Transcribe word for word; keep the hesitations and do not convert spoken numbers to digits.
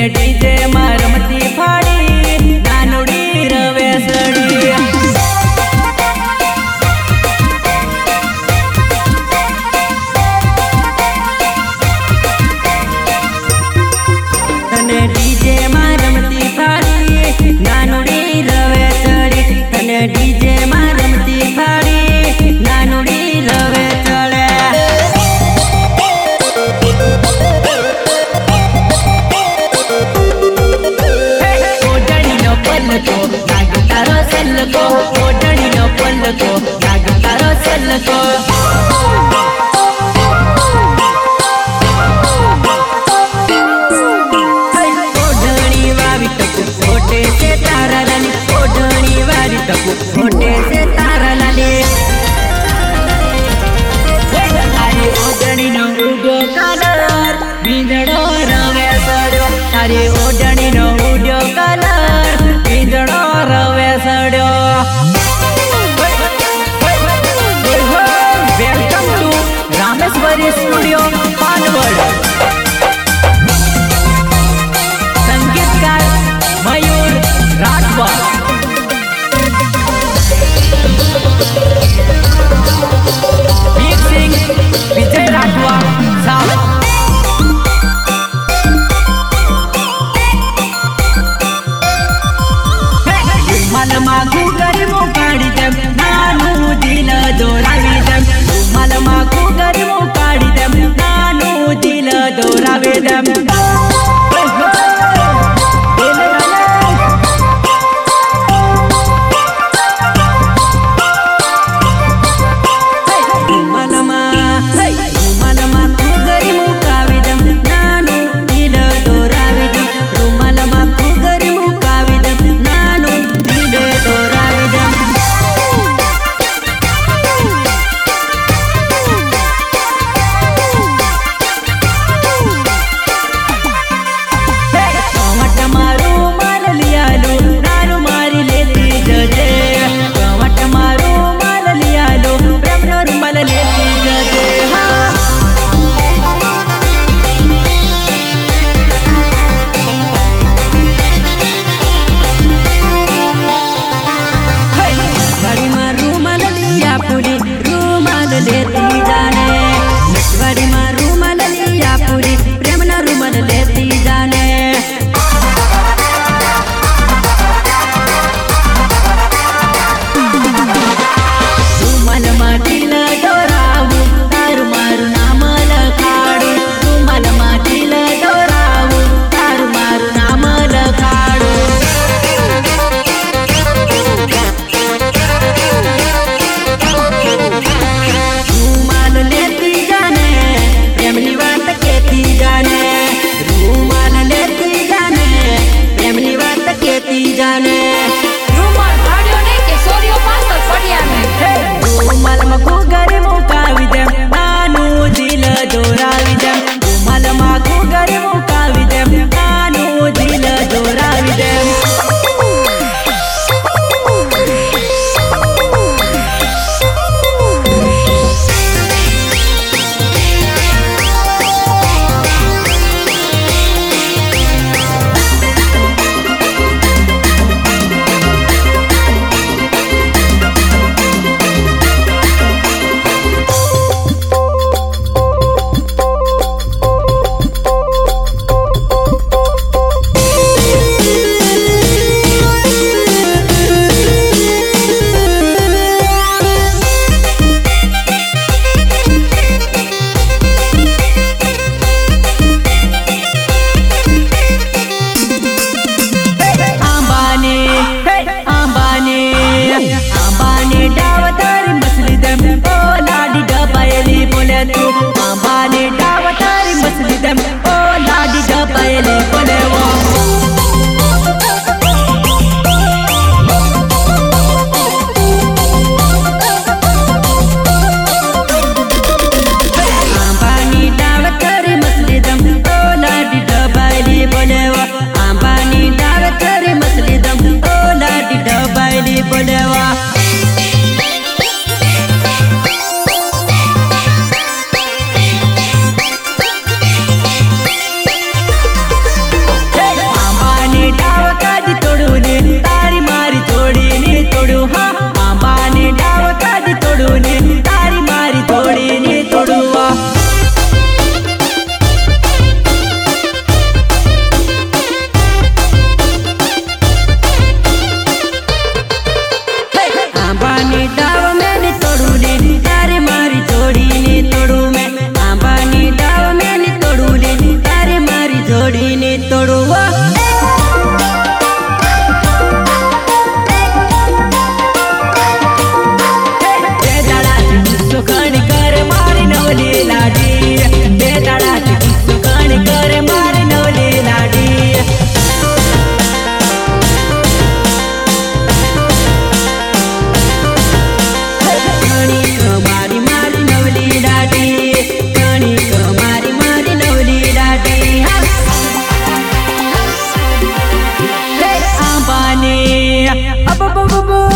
DJ માં રમતી ફાડી નાનુડી રવેસડી તને ડીજે માં રમતી ફાડી નાનુડી રવેસડી તને ડીજે માં રમતી ફાડી નાનુડી રવેસડે पलको नाग तारो सलको ओडणी नो पलको नाग तारो सलको ओडणी वावी टकू ओटे से तारा लाली ओडणी वावी टकू ओटे से तारा लाली अरे ओडणी नो उड्यो कलर बींदड़ो रवे सड़ो अरे ओडणी नो उड्यो कलर बींदड़ो रवे सड़ो welcome to Rameshwari studio Panwad संगीतकार मयूर राठवा मिक्सिंग विजय राठवा साउंड मन मागू गरमो काढी देम नानू दिल दोरावी देम मन मागू गरमो काढी देम नानू दिल दोरावे देम रूमाल अब